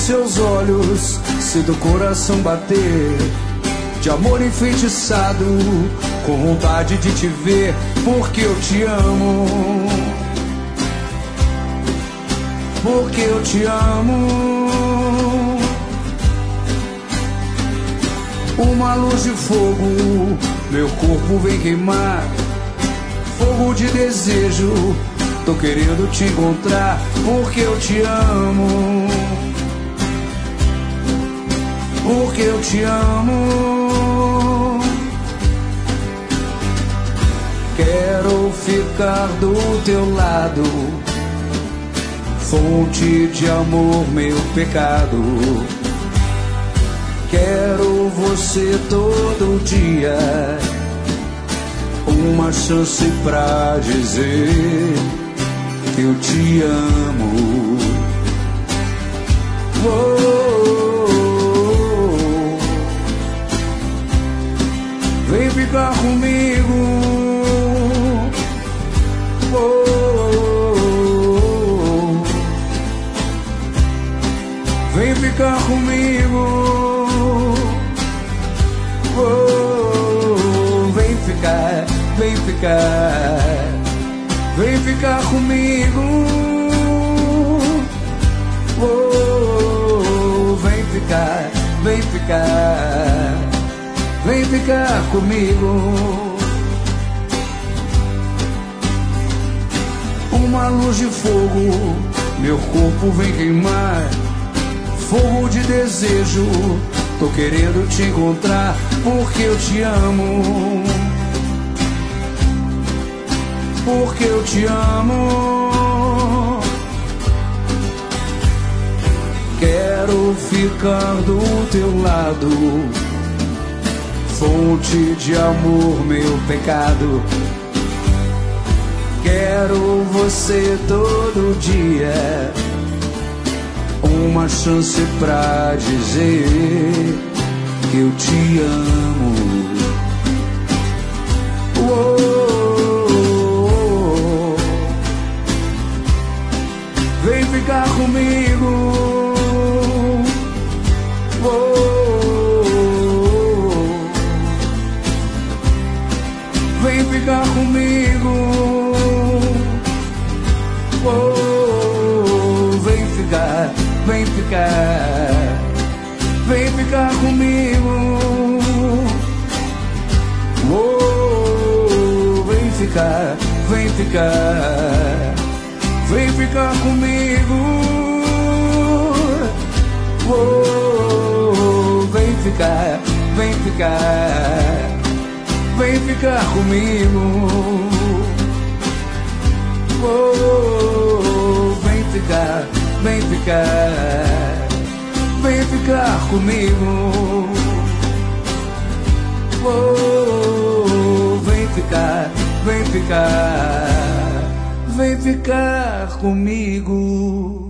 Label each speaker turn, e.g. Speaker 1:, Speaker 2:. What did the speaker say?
Speaker 1: seus olhos, sinto o coração bater, de amor enfeitiçado, com vontade de te ver, porque eu te amo, porque eu te amo. Uma luz de fogo, meu corpo vem queimar, fogo de desejo, tô querendo te encontrar, porque eu te amo, porque eu te amo. Quero ficar do teu lado, fonte de amor, meu pecado. Quero você todo dia, uma chance pra dizer que eu te amo. Oh, oh, oh. Vem ficar comigo. Oh, oh, oh. Vem ficar comigo. Vem ficar, vem ficar comigo. Oh, vem ficar, vem ficar, vem ficar comigo. Uma luz de fogo, meu corpo vem queimar, fogo de desejo, tô querendo te encontrar, porque eu te amo, porque eu te amo. Quero ficar do teu lado, fonte de amor, meu pecado. Quero você todo dia, uma chance pra dizer que eu te amo. Oh, vem ficar comigo. Oh, vem ficar comigo. Oh, vem ficar, vem ficar, vem ficar comigo. Oh, vem ficar, vem ficar, vem ficar comigo. Oh, vem ficar, vem ficar, vem ficar comigo. Oh, vem ficar, vem ficar, vem ficar comigo. Oh, vem ficar, vem ficar, vem ficar comigo.